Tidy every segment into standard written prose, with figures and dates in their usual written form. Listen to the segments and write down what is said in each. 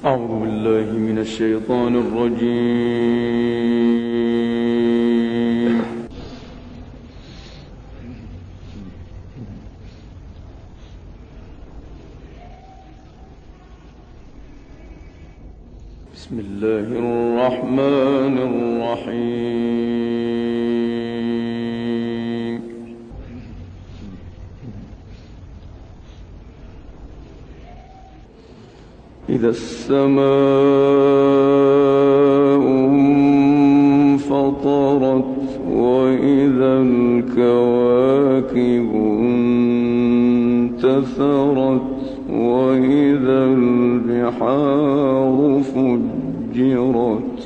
أعوذ بالله من الشيطان الرجيم. بسم الله الرحمن الرحيم. إذا السماء انفطرت وإذا الكواكب انتثرت وإذا البحار فجرت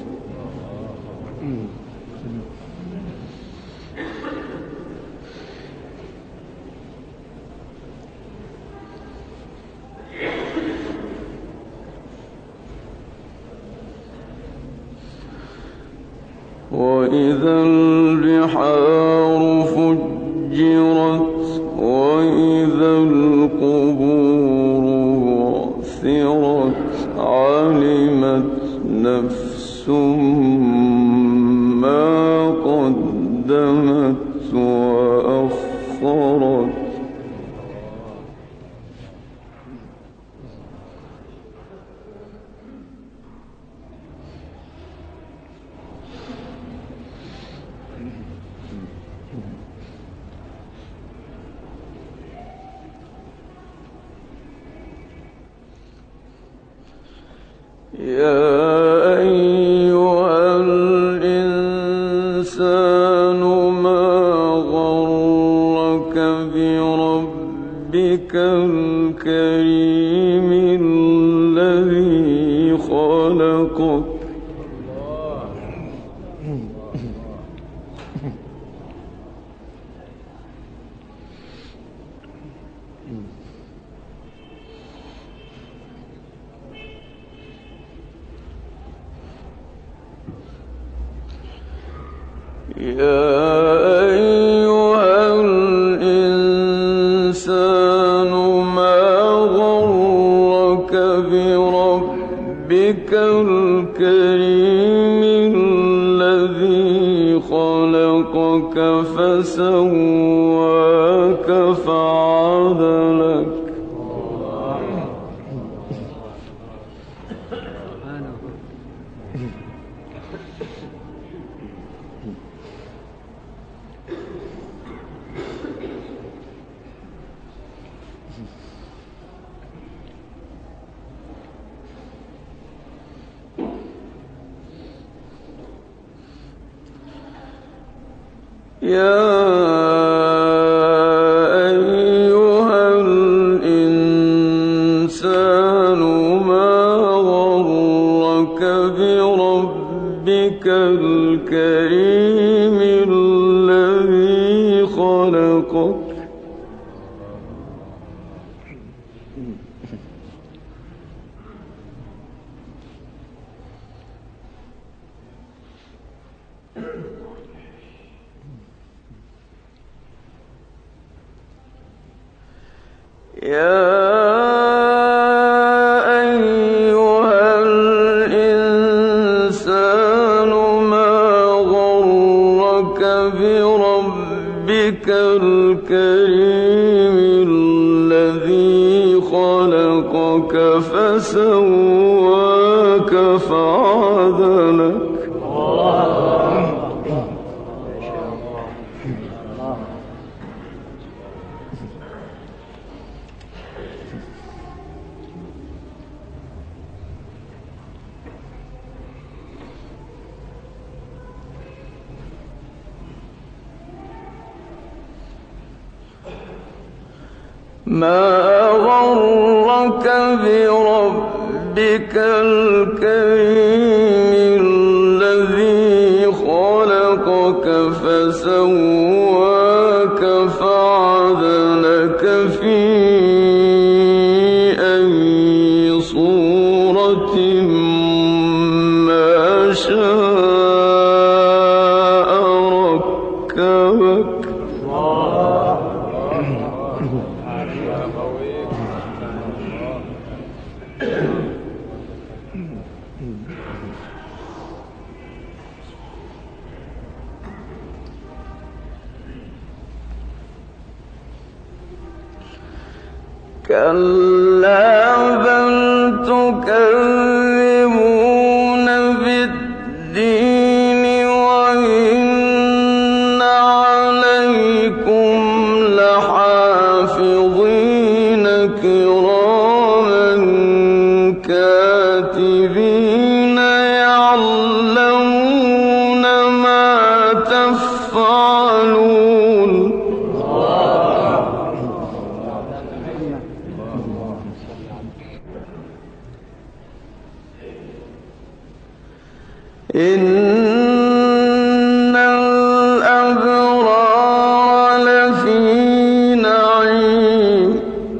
وإذا البحار فجرت وإذا القبور بعثرت علمت نفس ما قدمت وأخرت يا أيها الإنسان ما غرك بربك الكريم الذي خلقك يا أيها الإنسان ما غرك بربك الكريم الذي خلقك فسواك فعدلك يا أيها الإنسان ما غرك بربك الكريم الذي خلقك يا أيها الإنسان ما غرك بربك الكريم الذي خلقك فسواك فعدلك ما غرك بربك الكريم الذي خلقك فسواك فعدلك في أي صورة ما شاء ركبك كلا بل تكذبون بالدين وإن عليكم لحافظين كراما كاتبين يعلمون ما تفعلون إن الأبرار لفي نعيم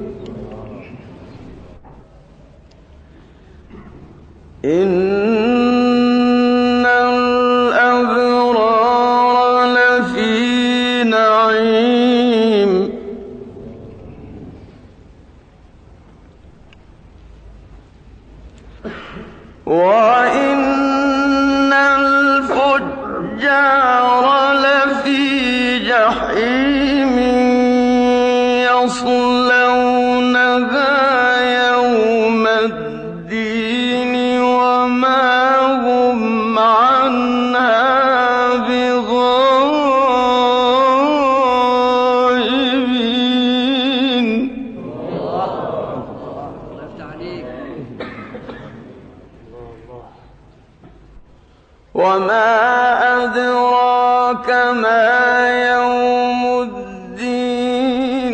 إن الأبرار لفي نعيم وإن الفجار لفي جحيم يصلونها يوم الدين وما هم عنها بغائبين وما أدراك ما يوم الدين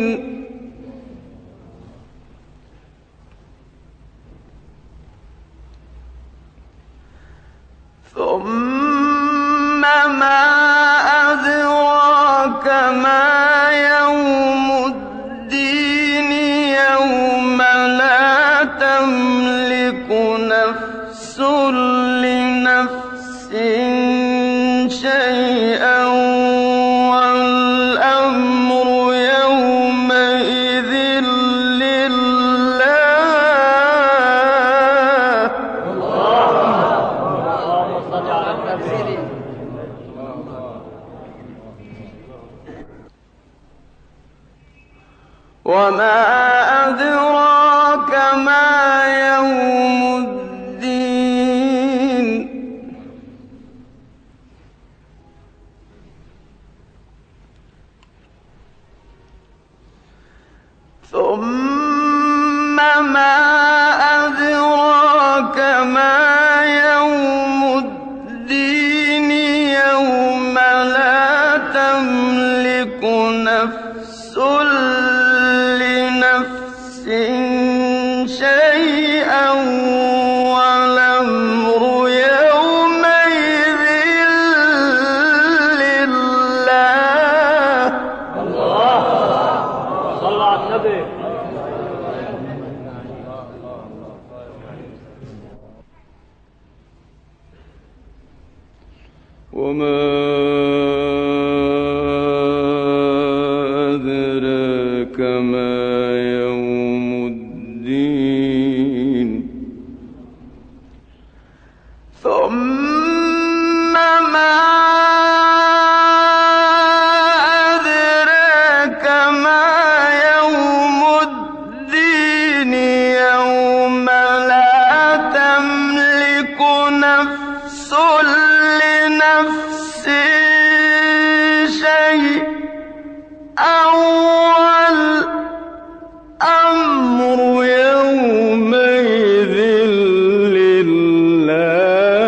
ثم ما أدراك ما يوم الدين يوم لا تملك نفس لنفس شيئا والأمر يومئذ لله وما أدراك ما يوم الدين ثم ما أدراك ما يوم الدين يوم لا تملك نفس لنفس شيئا والأمر يومئذ لله صلى على النبي وما أدراك ما يوم الدين ثم ما أدراك ما يوم الدين يوم لا تملك نفس لنفس شيئا والأمر يومئذ لله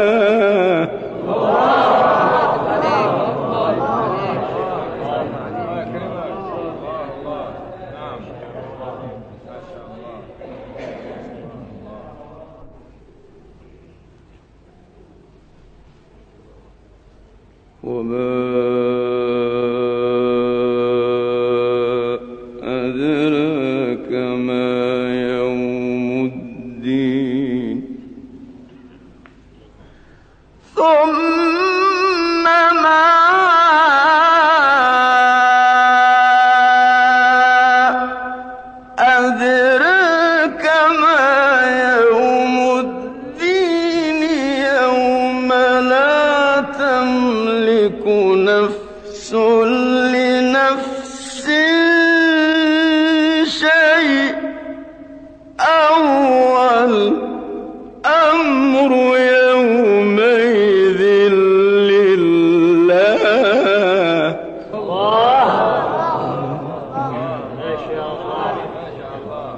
وما أدراك ما يوم الدين ثم ما أدراك ما يوم الدين يوم لا تملك أول أمر يومئذ لله. ما شاء الله.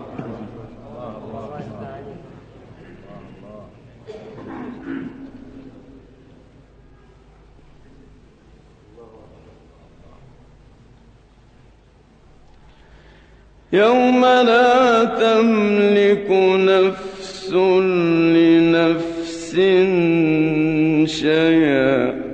يوم لا تملك نفس لنفس شيئا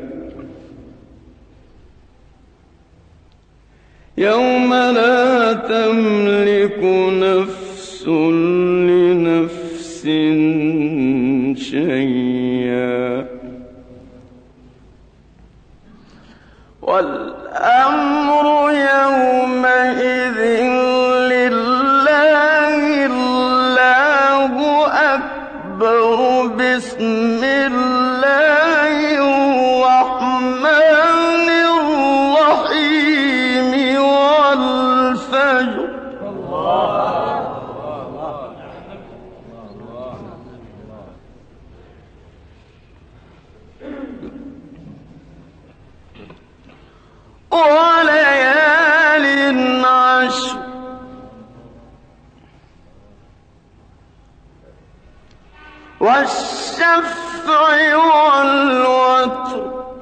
يوم لا تملك نفس لنفس شيئا والأمر يومئذ بسم الله الرحمن الرحيم والفجر. وليال عشر والشفع والوتر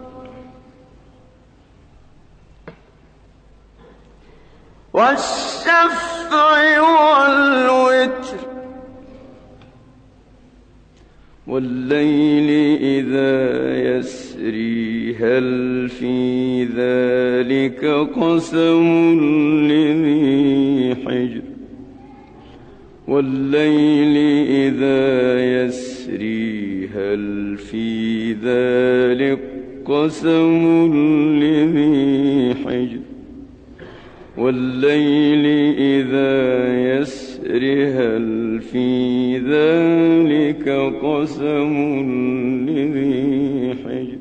والليل إذا يسري هل في ذلك قسم لذي حجر والليل إذا يسري هل في ذلك قسم لذي حجر والليل إذا يسري هل في ذلك قسم لذي حجر.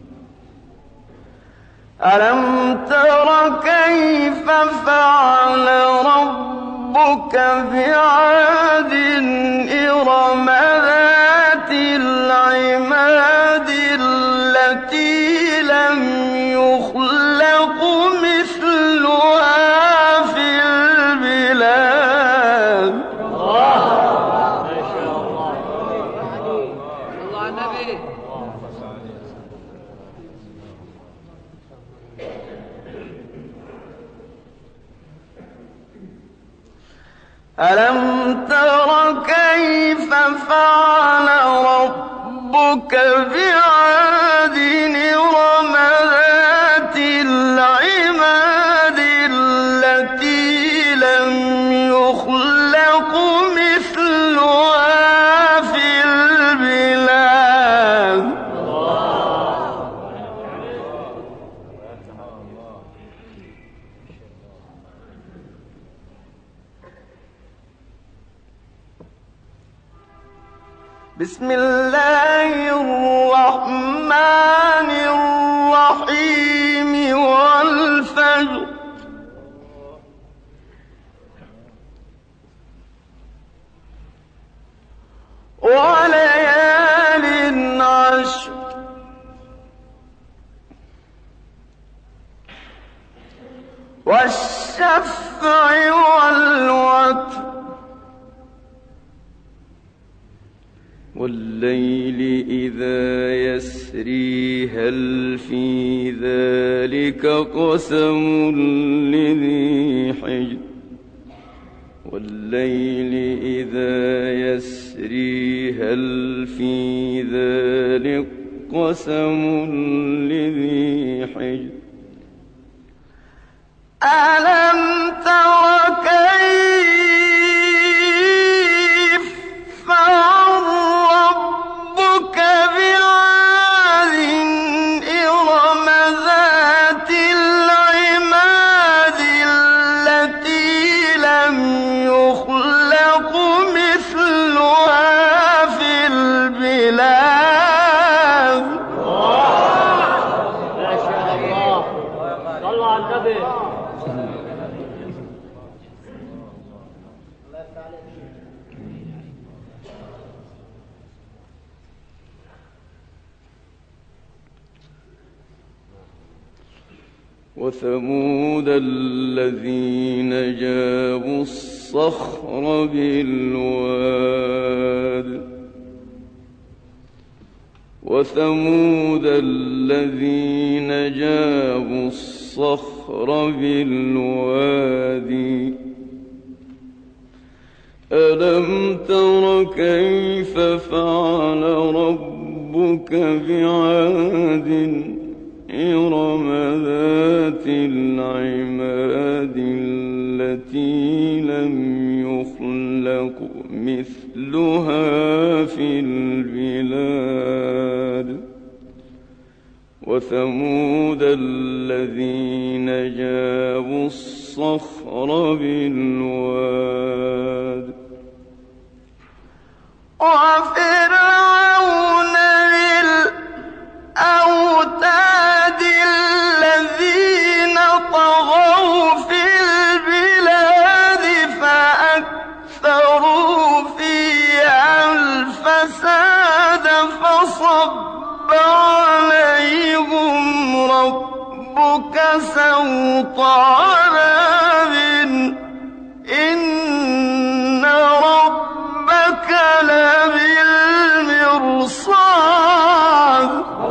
ألم تر كيف فعل ربك بعاد إرم ذات العماد التي لم يخلق مثلها في البلاد. ما شاء الله. الله النبي. ألم تر كيف فعل ربك بعاد إرم ذات العماد التي لم يخلق مثلها في البلاد. بسم الله الرحمن الرحيم والفجر وليال عشر والشفع والوتر والليل إذا يسري هل في ذلك قسم لذي حجر والليل إذا يسري هل في ذلك قسم لذي حجر. ألم تر كيف فعل ربك بعاد إرم ذات العماد التي لم يخلق مثلها في البلاد. ما شاء الله. صلوا على النبي. وثمود الذين جابوا الصخر بالواد وثمود الذين جابوا الصخر بالوادي ألم تر كيف فعل ربك بعاد إرم ذات العماد التي لم يخلق مثلها في البلاد وثمود الذين جابوا الصخر بالواد وفرعون بالأوتاد الذين طغوا في البلاد فأكثروا فيها الفساد فصب عليهم ربك سوط عذاب إن ربك لبالمرصاد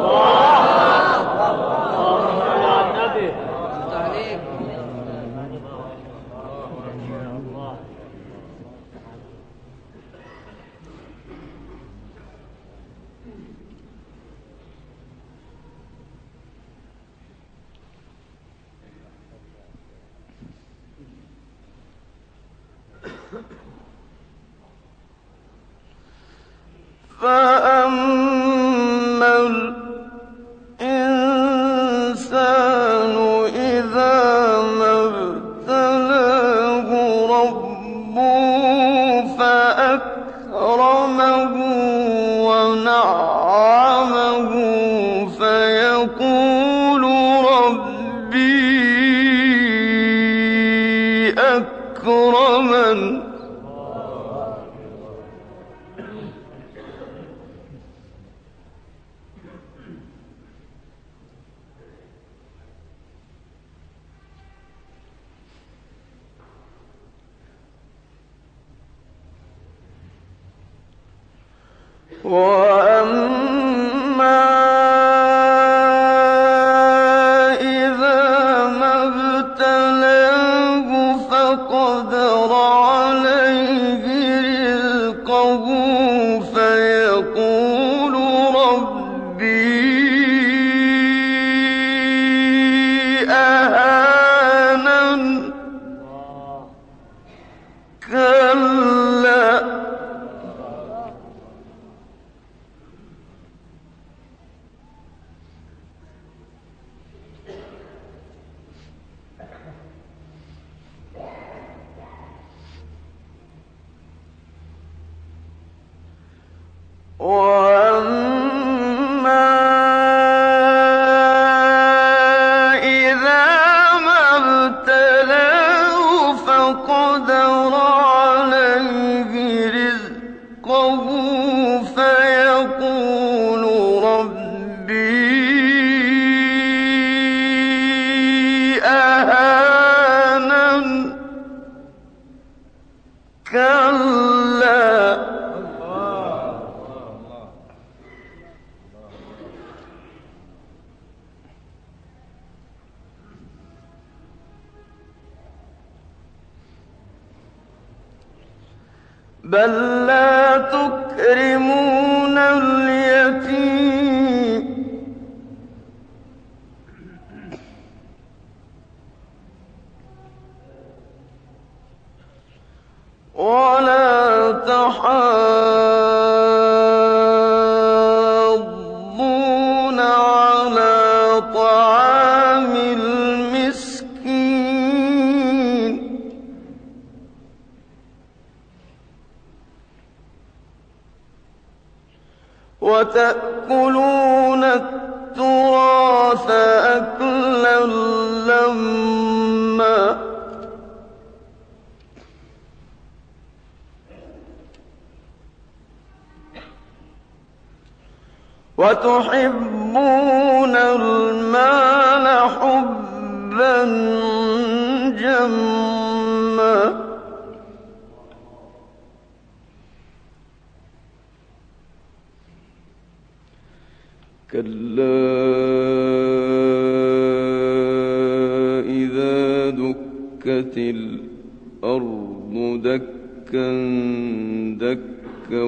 فأما الإنسان إذا ما ابتلاه ربه فأكرمه ونعمه فيقول ربي أكرمن وأما إذا ما ابتلاه فقدر عليه رزقه فيقول ربي أهانن كلا وأما إذا ما ابتلاه فقدر عليه رزقه فيقول ربي أهانن كلا بل لا تكرمون اليتيم ولا تحاضون على طعام المسكين وتأكلون التراث أكلا لما وتحبون المال حبا حولا جما كلا إذا دكت الأرض دكا دكا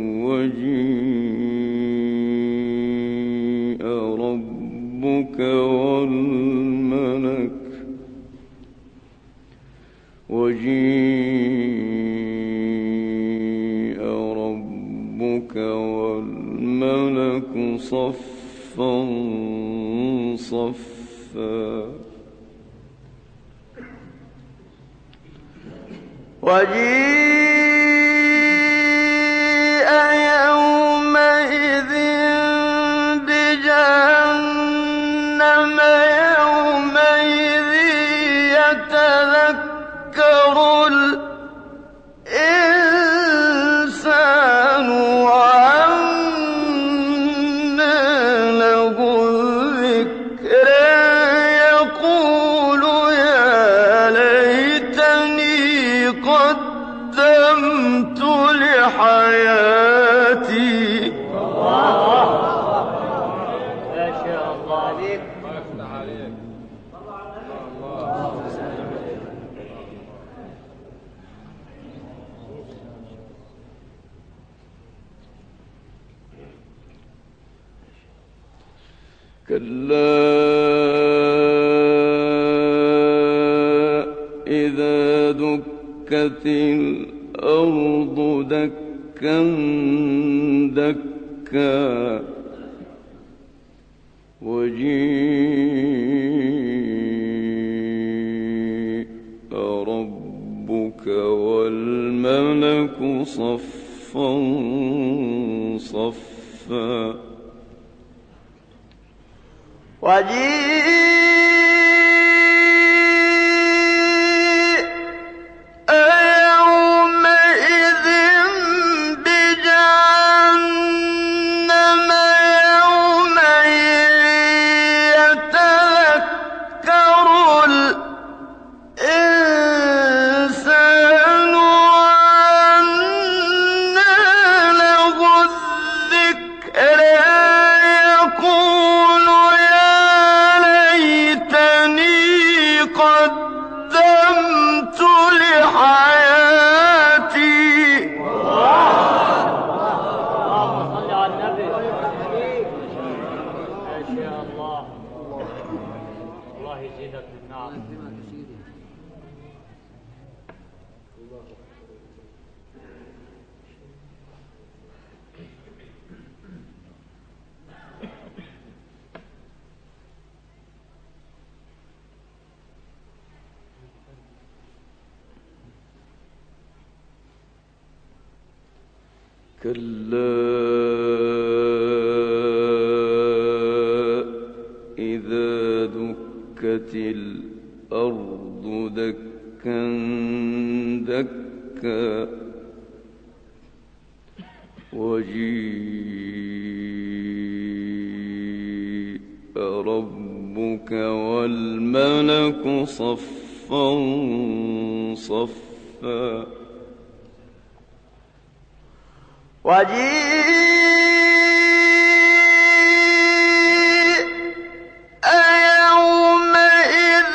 وجيء ربك والملك صفا صفا وجيء يومئذ بجهنم يومئذ يتذكر الإنسان وأنى له الذكر يقول يا ليتني قدمت لحياتي ما شاء الله عليك. كلا إذا دكت الأرض دكا دكا وجيء ربك والملك صفا صفا وجيء يومئذ بجهنم يومئذ يتذكر الإنسان وأنى له الذكر يقول قدمت لحياتي. اللهم صل على النبي. ما شاء الله. الله يزيدك من نعم. كلا إذا دكت الأرض دكا دكا وجيء ربك والملك صفا صفا وجيء يومئذ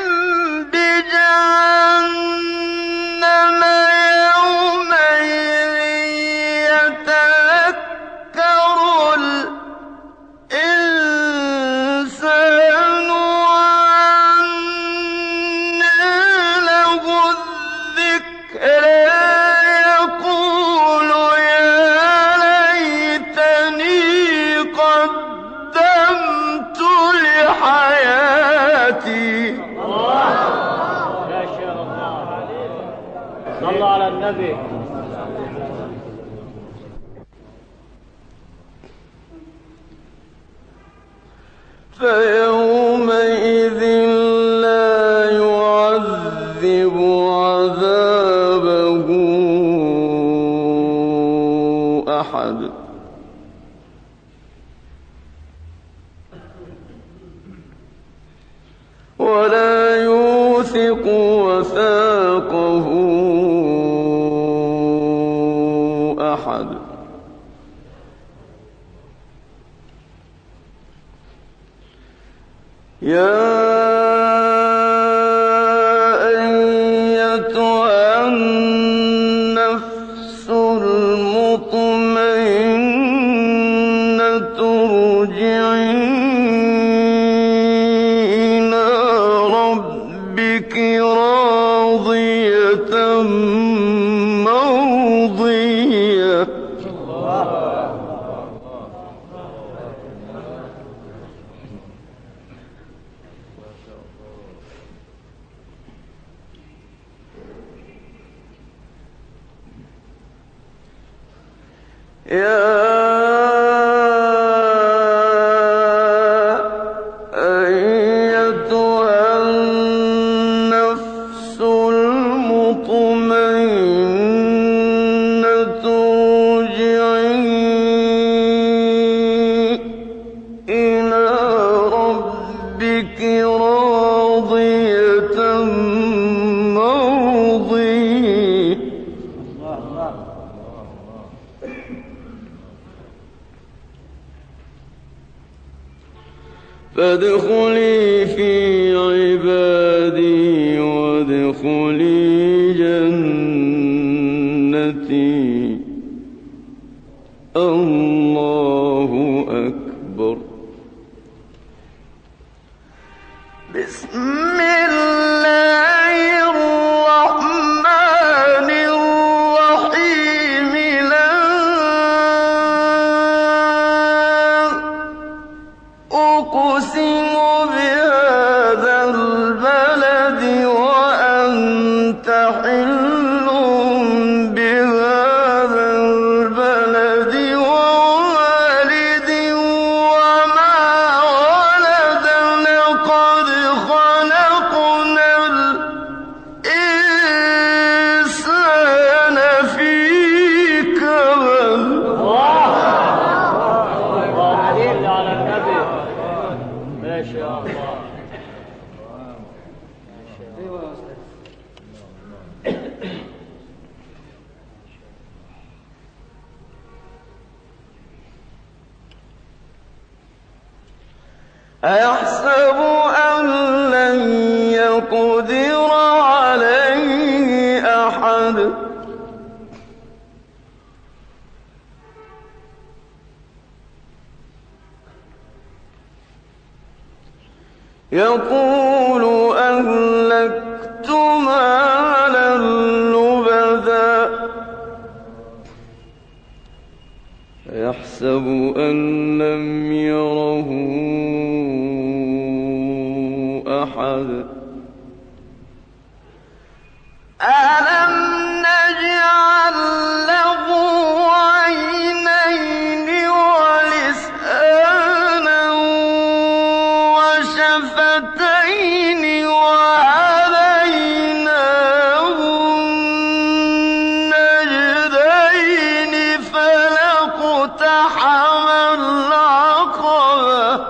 بجهنم يومئذ يتذكر الإنسان وأنى له الذكر يقول قدمت لحياتي. ما شاء الله. صلى على النبي. فيومئذ لا يعذب عذابه أحد ولا يوثق وثاقه أحد. يا أيتها النفس المطمئنة ارجعي إلى ربك راضية مرضية. يا أيتها النفس المطمئنة ارجعي إلى ربك راضية مرضية. فادخلي في عبادي وادخلي جنتي. الله أكبر. بسم الله الرحمن الرحيم. لا أقسم بهذا البلد وأنت حل بهذا البلد ووالد وما ولد. لقد خلقنا الإنسان في كبد. عليك على النبي. ما شاء الله. أيحسب أن لن يقدر عليه أحد. يقول أهلكت مالا لبدا. يحسب أن لم يره أحد. ألم نجعل له عينين ولسانا وشفتين وهديناه النجدين. فلاقتحم العقبة.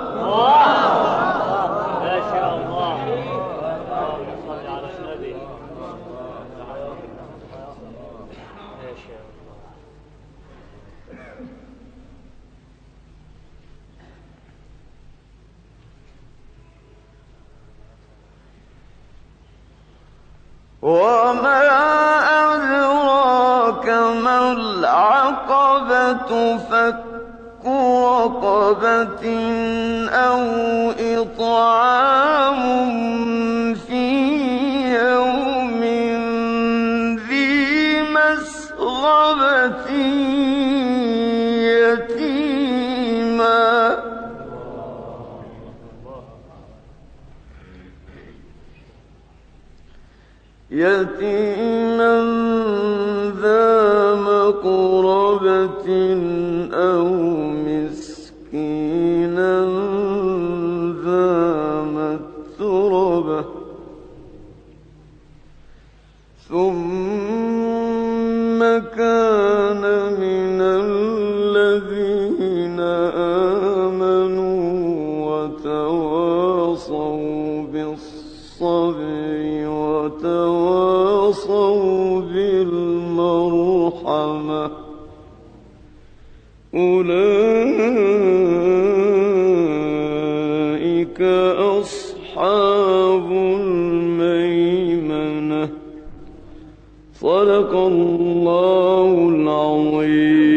ما شاء الله. اللهم صل على النبي. ما شاء الله. وما أدراك ما العقبة. فك رقبة أو إطعام في يوم ذي مسغبة يتيما. يتيما ذا مقربة أو مسكينا ذا متربة. ثم كان من الذين آمنوا وتواصوا بالصبر وتواصوا بالمرحمة أولئك أصحاب الميمنة صدق الله العظيم.